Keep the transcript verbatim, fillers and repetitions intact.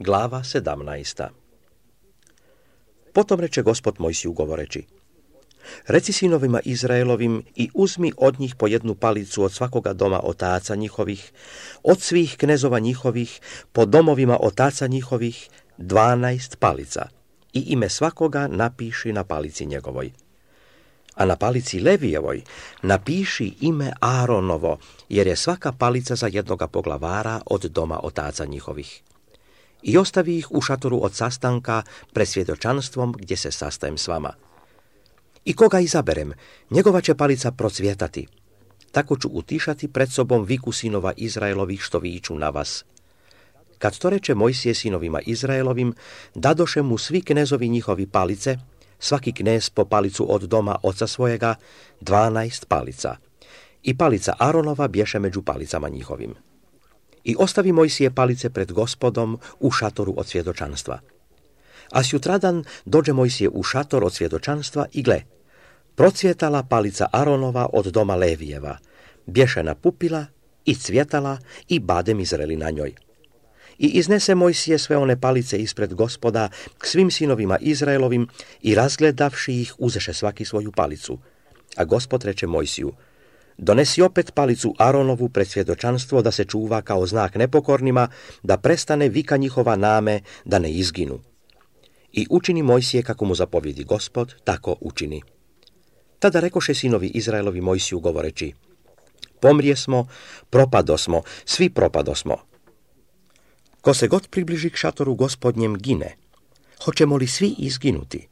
Glava sedamnaesta. Potom reče Gospod Mojsiju govoreći: Reci sinovima Izraelovim i uzmi od njih po jednu palicu od svakoga doma otaca njihovih, od svih knezova njihovih, po domovima otaca njihovih, dvanaest palica, i ime svakoga napiši na palici njegovoj. A na palici Levijevoj napiši ime Aaronovo, jer je svaka palica za jednoga poglavara od doma otaca njihovih. I ostavi ih u šatoru od sastanka pred svjedočanstvom gdje se sastajem s vama. I koga izaberem, njegova će palica procvjetati. Tako ću utišati pred sobom viku sinova Izraelovih što viču na vas. Kad to reče Mojsije sinovima Izraelovim, dadoše mu svi knezovi njihovi palice, svaki knez po palicu od doma oca svojega, dvanaest palica. I palica Aaronova bješe među palicama njihovim. I ostavi Mojsije palice pred Gospodom u šatoru od svjedočanstva. A sjutradan dođe Mojsije u šator od svjedočanstva i gle, procvjetala palica Aaronova od doma Levijeva, bješena pupila i cvjetala i badem izreli na njoj. I iznese Mojsije sve one palice ispred Gospoda k svim sinovima Izraelovim i razgledavši ih uzeše svaki svoju palicu. A Gospod reče Mojsiju: Donesi opet palicu Aaronovu pred svjedočanstvo da se čuva kao znak nepokornima, da prestane vika njihova name, da ne izginu. I učini Mojsije kako mu zapovjedi Gospod, tako učini. Tada rekoše sinovi Izraelovi Mojsiju govoreći: Pomrijesmo, propadosmo, svi propadosmo. Ko se god približi k šatoru Gospodnjem gine, hoćemo li svi izginuti?